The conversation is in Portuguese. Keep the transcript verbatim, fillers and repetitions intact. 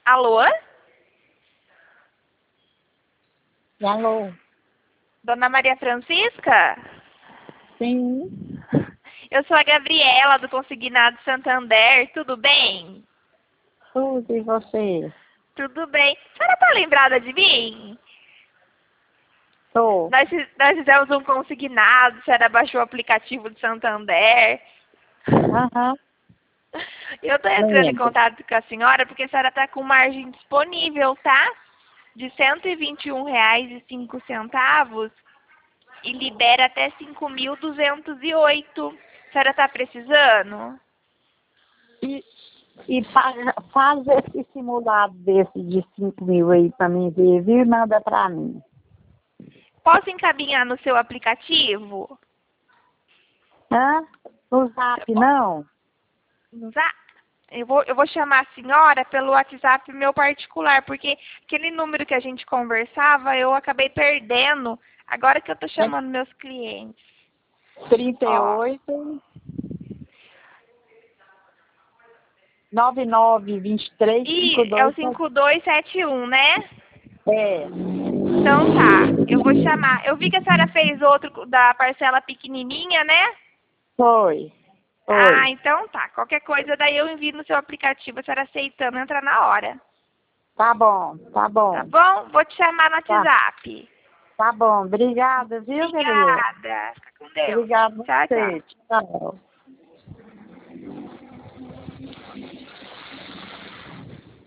Alô? Alô? Dona Maria Francisca? Sim. Eu sou a Gabriela, do Consignado Santander. Tudo bem? Tudo, e você? Tudo bem. A senhora tá lembrada de mim? Tô. Nós, fiz- nós fizemos um consignado, a senhora baixou o aplicativo do Santander. Aham. Eu tô entrando em Lembro. contato com a senhora porque a senhora tá com margem disponível, tá? De cento e vinte e um reais e cinco centavos e libera até cinco mil duzentos e oito. A senhora tá precisando? E, e fa- faz esse simulado desse de cinco mil aí pra mim ver, viu? Manda pra mim. Posso encaminhar no seu aplicativo? Hã? No zap, não? No Zap? Eu vou, eu vou chamar a senhora pelo WhatsApp meu particular, porque aquele número que a gente conversava eu acabei perdendo. Agora que eu tô É chamando meus clientes. trinta e Ó, oito, noventa e nove, vinte e três, cinquenta e e é o dois. cinco dois sete um, né? É. Então tá, eu vou chamar. Eu vi que a senhora fez outro da parcela pequenininha, né? Foi. Ah, Foi. então tá. Qualquer coisa daí eu envio no seu aplicativo, a senhora aceitando, entra na hora. Tá bom, tá Tá bom. bom? Vou te chamar no Tá, WhatsApp. tá bom. Obrigada, viu, Gabriela? Obrigada. Fica com Deus. Obrigada a Tchau, tchau. você. Tchau.